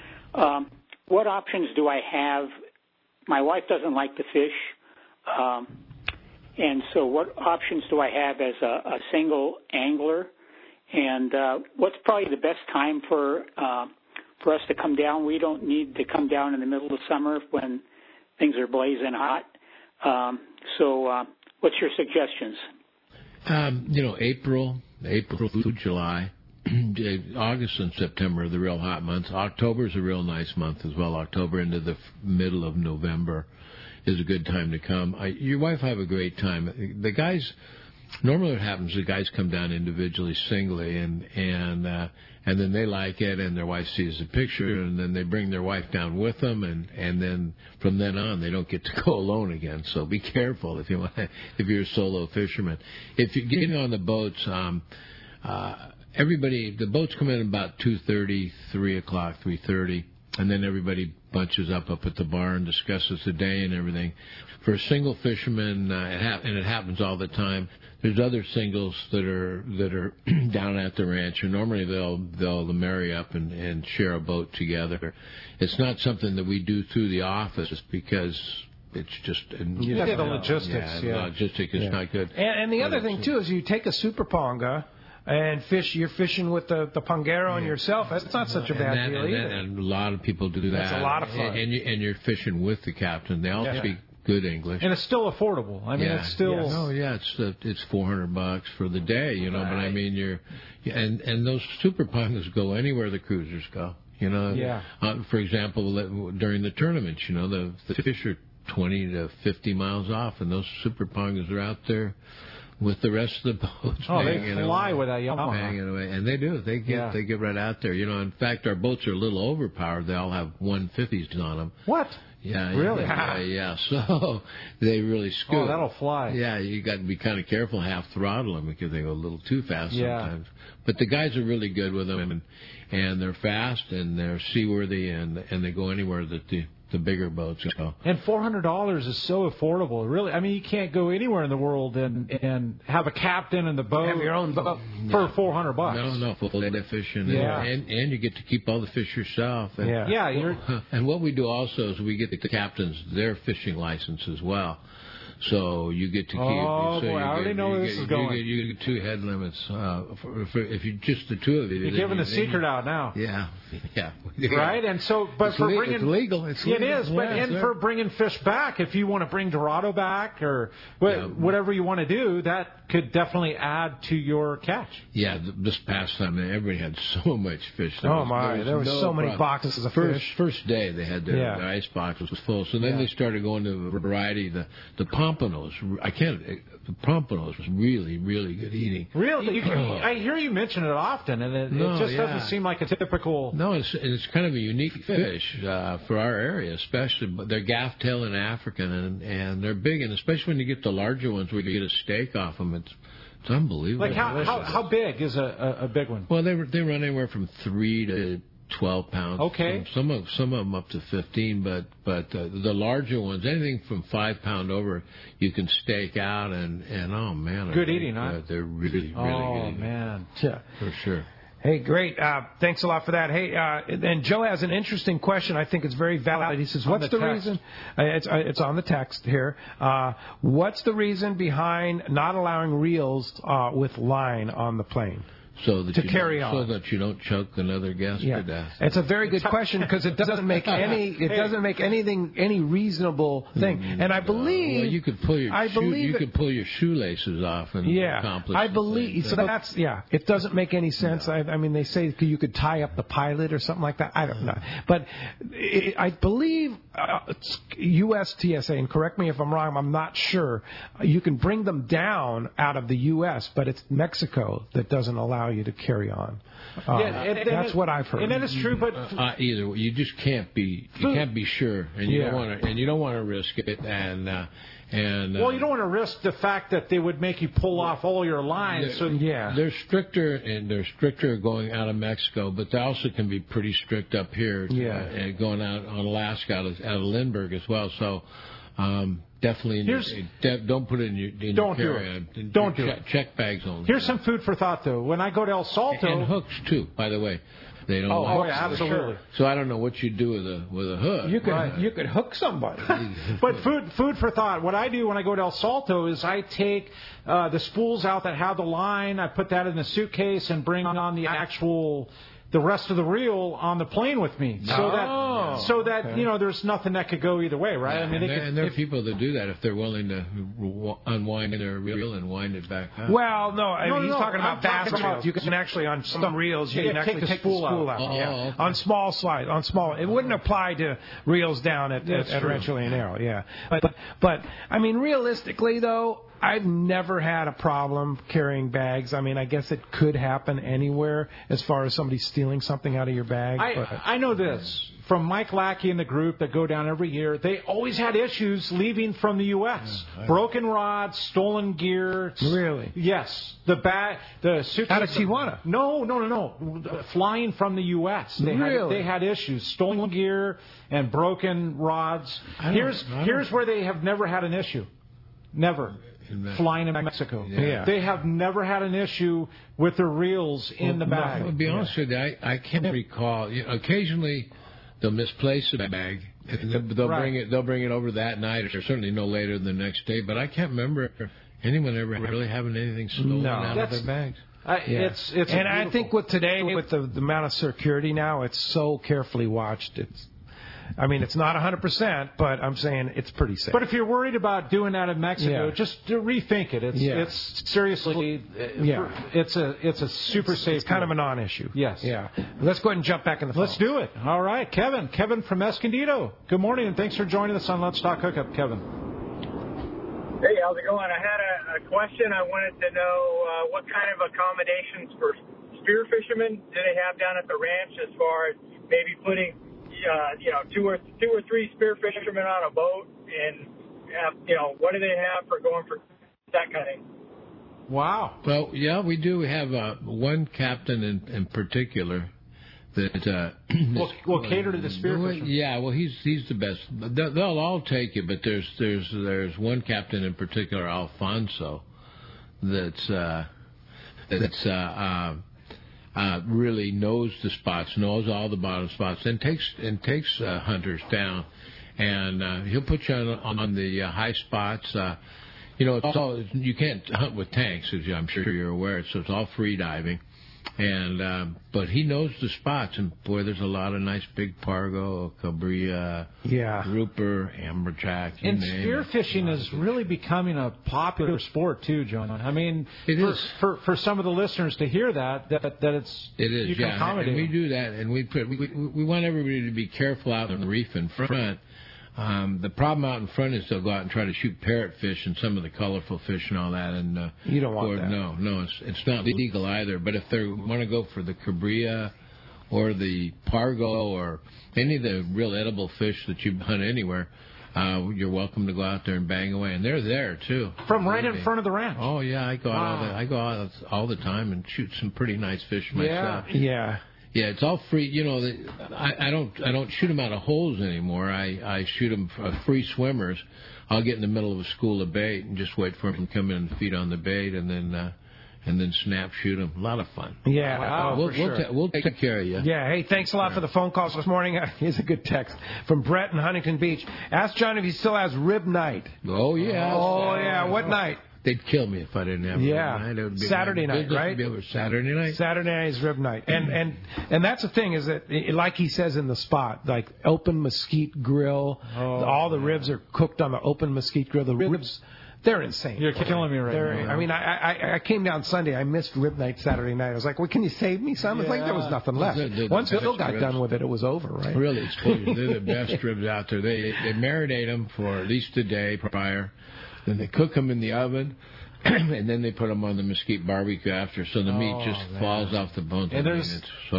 What options do I have? My wife doesn't like to fish. And so what options do I have as a single angler? And what's probably the best time for us to come down? We don't need to come down in the middle of summer when things are blazing hot. So what's your suggestions? April through July, August and September are the real hot months. October is a real nice month as well. October into the middle of November is a good time to come. Your wife will have a great time. The guys, normally what happens, the guys come down individually, singly, and then they like it, and their wife sees the picture, and then they bring their wife down with them, and then from then on they don't get to go alone again. So be careful if you're a solo fisherman. If you're getting on the boats, the boats come in about 2:30, 3 o'clock, 3:30, and then everybody bunches up at the bar and discusses the day and everything. For a single fisherman, and it happens all the time, there's other singles that are down at the ranch, and normally they'll marry up and share a boat together. It's not something that we do through the office because it's just the logistics. Logistics is not good. And the other thing too is you take a super ponga and fish. You're fishing with the pongero and yourself. That's not such a bad deal either. And a lot of people do that. That's a lot of fun. And you're fishing with the captain. They all speak good English, and it's still affordable. I mean, it's still it's $400 for the day, But I mean, and those super pongas go anywhere the cruisers go, For example, during the tournaments, the fish are 20 to 50 miles off, and those super pongas are out there with the rest of the boats. They fly with that Yamaha. Banging away. And they do. They get right out there. In fact, our boats are a little overpowered. They all have 150s on them. What? Yeah, really? Yeah. So they really scoot. Oh, that'll fly. Yeah, you got to be kind of careful, half throttle them because they go a little too fast sometimes. But the guys are really good with them, and they're fast and they're seaworthy, and they go anywhere that the bigger boats go. And $400 is so affordable. Really, I mean, you can't go anywhere in the world and have a captain in the boat. Have your own boat for $400. No, full day fishing. And you get to keep all the fish yourself. And, you're. And what we do also is we get the captains their fishing license as well. So you get to keep. Oh, boy, I already know where this is going. You get 2 head limits. If you just the 2 of you. You're giving the secret out now. Yeah. Right? And so, but it's for bringing. It's legal. It's legal. It is, but for bringing fish back, if you want to bring Dorado back or whatever you want to do, that could definitely add to your catch. Yeah, this past time, everybody had so much fish. There was so many boxes of fish. First day, they had their ice box was full. So then they started going to the variety, the pompanos. The pompanos was really, really good eating. Really? I hear you mention it often, and it just doesn't seem like a typical... No, it's kind of a unique fish for our area, especially. But they're gaff-tail and African, and they're big, and especially when you get the larger ones where you get a steak off them, it's unbelievable. Like how big is a big one? Well, they run anywhere from 3 to 12 pounds. Okay. Some of them up to 15, but the larger ones, anything from 5 pound over, you can stake out and oh man, good eating, huh? They're really, really good. Oh man, yeah, for sure. Hey, great. Thanks a lot for that. Hey, and Joe has an interesting question. I think it's very valid. He says, what's the reason? It's on the text here. What's the reason behind not allowing reels with line on the plane? So that carry on, so that you don't choke another guest to death. It's a very good question because it doesn't make any reasonable thing. And I believe you could pull your shoelaces off and accomplish. I believe so. It doesn't make any sense. No. I mean, they say you could tie up the pilot or something like that. I don't know, but I believe U.S. TSA, and correct me if I'm wrong. I'm not sure. You can bring them down out of the U.S., but it's Mexico that doesn't allow you to carry on. That's what I've heard. And that is true, but either way, you just can't be sure, and you don't want to risk it, and well, you don't want to risk the fact that they would make you pull off all your lines. They're stricter going out of Mexico, but they also can be pretty strict up here, and going out on Alaska out of Lindbergh as well. So. Definitely, don't put it in your carry-on. Don't do it. Check bags only. Here's some food for thought, though. When I go to El Salto, and hooks too, by the way. They don't. Yeah, absolutely. So I don't know what you do with a hook. You could hook somebody. But food for thought. What I do when I go to El Salto is I take the spools out that have the line. I put that in a suitcase and bring on the rest of the reel on the plane with me, so that there's nothing that could go either way, right? Yeah, I mean, there are people that do that if they're willing to unwind their reel and wind it back up. Well, he's talking about bass reels. You can actually on some reels you can actually take the spool out. Okay. On small slide, it wouldn't apply to reels down at Rancho Leonero, But I mean, realistically though, I've never had a problem carrying bags. I mean, I guess it could happen anywhere as far as somebody stealing something out of your bag. I know this from Mike Lackey and the group that go down every year. They always had issues leaving from the U.S. Broken rods, stolen gear. Really? Yes. The suitcase. Out of Tijuana? No. Flying from the U.S. They had issues. Stolen gear and broken rods. Here's where they have never had an issue. Never. Flying in Mexico. Yeah. They have never had an issue with their reels in the bag. I'll be honest with you, I can't recall. Occasionally, they'll misplace a bag. They'll bring it over that night, or certainly no later than the next day. But I can't remember anyone ever really having anything stolen out of their bags. And I think with the amount of security now, it's so carefully watched. It's not 100%, but I'm saying it's pretty safe. But if you're worried about doing that in Mexico, just rethink it. It's seriously, it's a super safe. It's kind of a non-issue. Yes. Yeah. Let's go ahead and jump back in the phone. Let's do it. All right, Kevin from Escondido. Good morning, and thanks for joining us on Let's Talk Hookup, Kevin. Hey, how's it going? I had a question. I wanted to know what kind of accommodations for spear fishermen do they have down at the ranch, as far as maybe putting two or three spear fishermen on a boat, and what do they have for going for that kind of thing? Wow. Well, yeah, we do have one captain in particular that will cater to the spear fishermen. Yeah, well, he's the best. They'll all take it, but there's one captain in particular, Alfonso, that's really knows the spots, knows all the bottom spots, and takes hunters down. and he'll put you on the high spots. It's all, you can't hunt with tanks, as I'm sure you're aware, so it's all free diving. And but he knows the spots, and boy, there's a lot of nice big pargo, cabria, grouper, amberjack. And spearfishing is really becoming a popular sport too, John. I mean, for some of the listeners to hear that it's you can accommodate. And we do that, and we want everybody to be careful out on the reef in front. The problem out in front is they'll go out and try to shoot parrotfish and some of the colorful fish and all that. And you don't want that. No, it's not legal either. But if they want to go for the cabria or the pargo or any of the real edible fish that you hunt anywhere, you're welcome to go out there and bang away. And they're there too. From right in front of the ranch. Oh yeah, I go out all the time and shoot some pretty nice fish myself. Yeah, it's all free. I don't shoot them out of holes anymore. I shoot them for free swimmers. I'll get in the middle of a school of bait and just wait for them to come in and feed on the bait, and then snap shoot them. A lot of fun. Yeah, we'll take care of you. Yeah, hey, thanks a lot for the phone calls this morning. Here's a good text from Brett in Huntington Beach. Ask John if he still has rib night. Oh yeah. Oh yeah. What night? They'd kill me if I didn't have rib night. It would be Saturday night, right? Saturday night. Saturday night is rib night, and that's the thing is that, like he says in the spot, like open mesquite grill, all the ribs are cooked on the open mesquite grill. The ribs, they're insane. You're killing me right now. I mean, I came down Sunday. I missed rib night Saturday night. I was like, well, can you save me some? It's like there was nothing left. Once Bill got done with it was over, right? Really, they're the best ribs out there. They marinate them for at least a day prior. Then they cook them in the oven, and then they put them on the mesquite barbecue after, so the meat just falls off the bones. And there's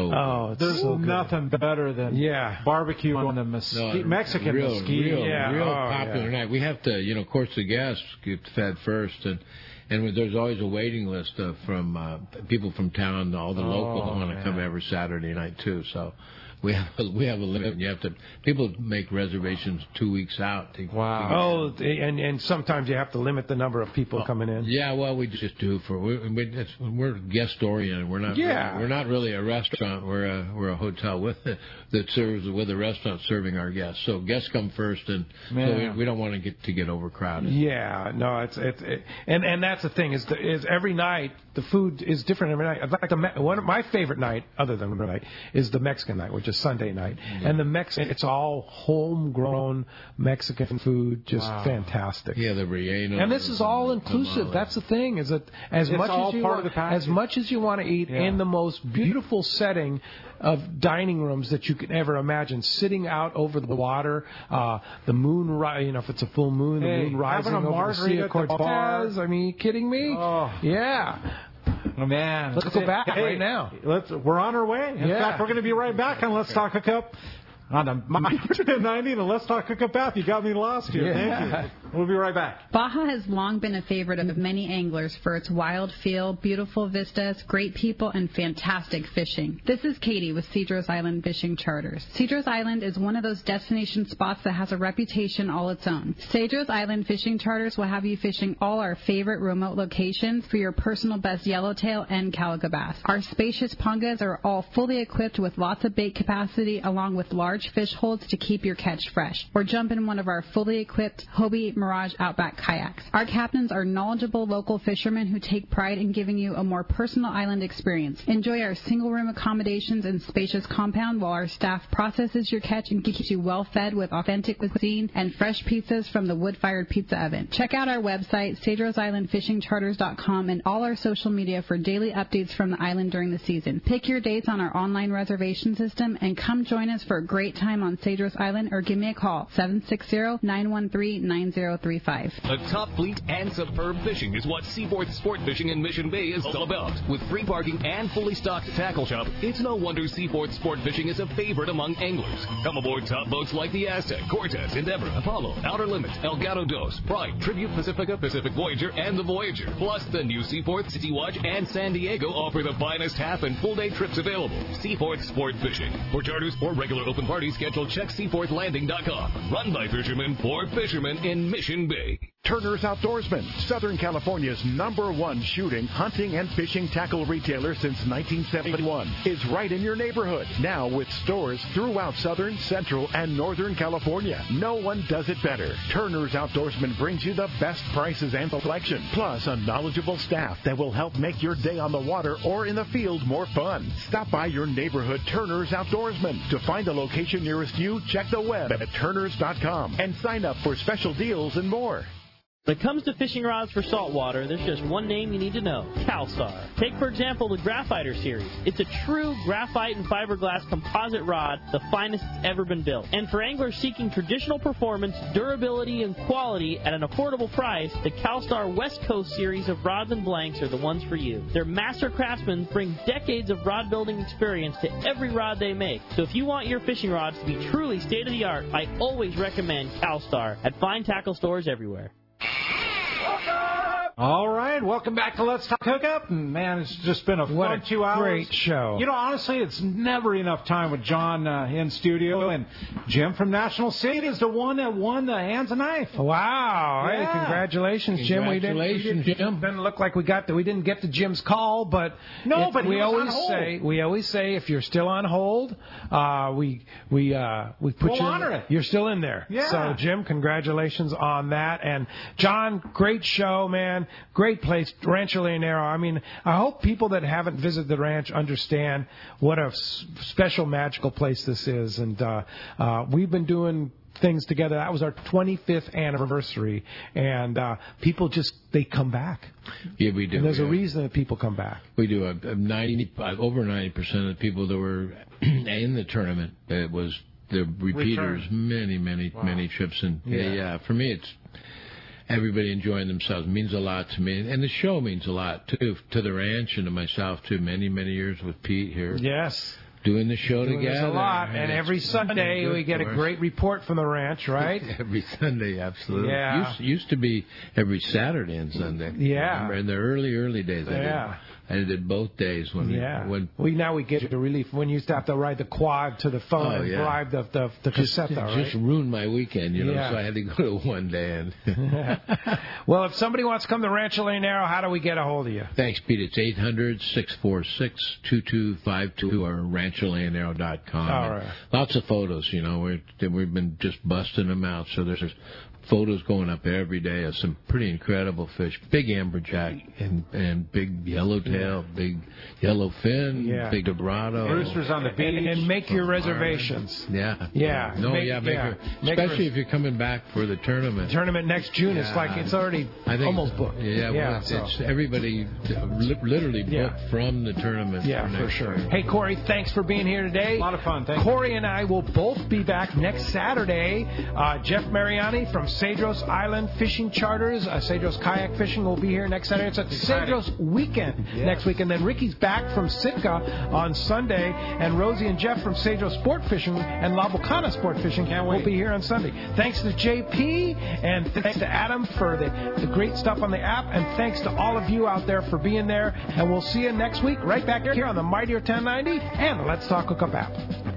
nothing better than barbecue on the mesquite, Mexican mesquite. Real popular night. We have to, of course, the guests get fed first, and there's always a waiting list from people from town. All the locals want to come every Saturday night too. So. We have a limit. People make reservations 2 weeks out. And sometimes you have to limit the number of people coming in. Yeah, well, we just do we're guest oriented. We're not really a restaurant. We're a hotel that serves with a restaurant serving our guests. So guests come first, and so we don't want to get overcrowded. Yeah, no, and that's the thing is every night the food is different every night. Like one of my favorite night, other than the night, is the Mexican night, which is Sunday night. And the Mexican, it's all homegrown Mexican food, just fantastic. Yeah, the relleno. And this is all inclusive. That's the thing, is that as much as you want to eat in the most beautiful setting of dining rooms that you can ever imagine, sitting out over the water, the moon, if it's a full moon, the moon rising over the Sea of Cortez. I mean, are you kidding me? Oh. Yeah. Oh, man. Let's go back right now. We're on our way. In fact, we're going to be right back on Let's Talk Hookup on the Mighty 1090 and the Let's Talk Hookup app. You got me lost here. Thank you. We'll be right back. Baja has long been a favorite of many anglers for its wild feel, beautiful vistas, great people, and fantastic fishing. This is Katie with Cedros Island Fishing Charters. Cedros Island is one of those destination spots that has a reputation all its own. Cedros Island Fishing Charters will have you fishing all our favorite remote locations for your personal best yellowtail and calico bass. Our spacious pongas are all fully equipped with lots of bait capacity along with large fish holds to keep your catch fresh. Or jump in one of our fully equipped Hobie Mirage Outback kayaks. Our captains are knowledgeable local fishermen who take pride in giving you a more personal island experience. Enjoy our single room accommodations and spacious compound while our staff processes your catch and keeps you well fed with authentic cuisine and fresh pizzas from the wood-fired pizza oven. Check out our website, CedrosIslandFishingCharters.com, and all our social media for daily updates from the island during the season. Pick your dates on our online reservation system and come join us for a great time on Cedros Island, or give me a call, 760-913-9035. A top fleet and superb fishing is what Seaforth Sport Fishing in Mission Bay is all about. With free parking and fully stocked tackle shop, it's no wonder Seaforth Sport Fishing is a favorite among anglers. Come aboard top boats like the Aztec, Cortez, Endeavor, Apollo, Outer Limits, El Gato Dos, Pride, Tribute Pacifica, Pacific Voyager, and the Voyager. Plus, the new Seaforth, City Watch, and San Diego offer the finest half and full day trips available. Seaforth Sport Fishing. For charters or regular open party schedule, check SeaforthLanding.com. Run by fishermen for fishermen in Mission Bay. Turner's Outdoorsman, Southern California's #1 shooting, hunting, and fishing tackle retailer since 1971, is right in your neighborhood. Now with stores throughout Southern, Central, and Northern California. No one does it better. Turner's Outdoorsman brings you the best prices and selection, plus a knowledgeable staff that will help make your day on the water or in the field more fun. Stop by your neighborhood Turner's Outdoorsman. To find a location nearest you, check the web at turners.com and sign up for special deals and more. When it comes to fishing rods for saltwater, there's just one name you need to know, CalStar. Take, for example, the Graphiter series. It's a true graphite and fiberglass composite rod, the finest it's ever been built. And for anglers seeking traditional performance, durability, and quality at an affordable price, the CalStar West Coast series of rods and blanks are the ones for you. Their master craftsmen bring decades of rod building experience to every rod they make. So if you want your fishing rods to be truly state-of-the-art, I always recommend CalStar at fine tackle stores everywhere. All right, welcome back to Let's Talk Hookup. Man, it's just been a fun 2 hours. Great show. You know, honestly, it's never enough time with John in studio, and Jim from National City is the one that won the Hands of Knife. Wow! Yeah. Hey, congratulations, Jim. Congratulations, Jim. Didn't look like we didn't get to Jim's call, but we always say if you're still on hold, we put we'll honor it. You're still in there. Yeah. So, Jim, congratulations on that, and John, great show, man. Great place, Rancho Leonero. I mean, I hope people that haven't visited the ranch understand what a special, magical place this is. And we've been doing things together. That was our 25th anniversary, and people they come back. Yeah, we do. And there's a reason that people come back. We do. Over 90% of the people that were in the tournament, it was the repeaters. Many trips. And for me, it's everybody enjoying themselves. It means a lot to me. And the show means a lot, too, to the ranch and to myself, too. Many years with Pete here. Yes. Doing the show together. There's a lot. And every Sunday we get a great report from the ranch, right? Every Sunday, absolutely. Yeah. Used to be every Saturday and Sunday. Yeah. Remember in the early days. I did both days when we get to relief when you used to have to ride the quad to the phone and drive the cassette. Just ruined my weekend, so I had to go to one day. And well, if somebody wants to come to Rancho Leonero, how do we get a hold of you? Thanks, Pete. It's 800-646-2252 or rancholeonero.com. All right. Lots of photos. We've been just busting them out. So there's photos going up every day of some pretty incredible fish. Big amberjack and big yellowtail, big yellowfin, big dorado. Roosters on the beach. And make your reservations. Yeah. Yeah. Especially if you're coming back for the tournament. Tournament next June. It's like it's already almost booked. Yeah. It's everybody literally booked from the tournament. Yeah, for sure. Hey, Corey, thanks for being here today. A lot of fun. Thanks. Corey and I will both be back next Saturday. Jeff Mariani from Cedros Island Fishing Charters. Cedros Kayak Fishing will be here next Saturday. It's a Cedros weekend next week. And then Ricky's back from Sitka on Sunday. And Rosie and Jeff from Cedros Sport Fishing and La Bocana Sport Fishing will be here on Sunday. Thanks to JP and thanks to Adam for the great stuff on the app. And thanks to all of you out there for being there. And we'll see you next week right back here on the Mightier 1090 and the Let's Talk Hookup app.